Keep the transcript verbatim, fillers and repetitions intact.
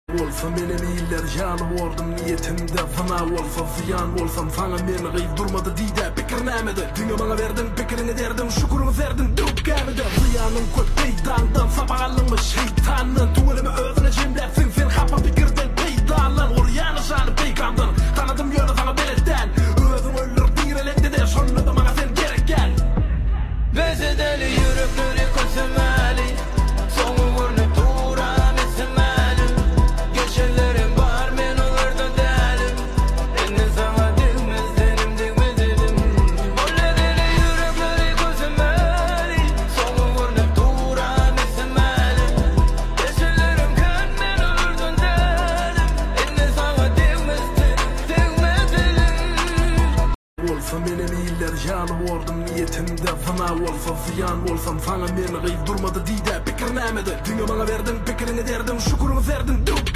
Olsa menem iyiller yanı vurdum niyetimde fana olsa ziyan olsam sana meni gıyıp durmadı diyde pikir nemedi Dünya bana verdin pikirini derdim şukurunu verdin durup gelmedi Ziyanım köp peydandan sabahallınmış şeytanın Tuğulimi özüne cimletsin sen hapa pikirden peydalan Oryanı şanı peygamdan tanıdım yönü sana beletten Özüm ölür direlekti de şunu da bana sen gerek gel Bezedeli yürekleri kosemeli Sonu vurnup duran isimeli Geçerlerim var men olurda delim Enne sana digmez denim digmez dedim Olledeli yürekleri kosemeli Sonu vurnup duran isimeli Geçerlerim kan men olurda delim Enne sana digmez denim digmez dedim Olsa menem iyiller yanı vurdum niyetimde fana olsa ziyan olsam sana meni gıyıp durmadı diyde pikir nemedi Dünya bana verdin pikirini derdim şukurunu verdin durup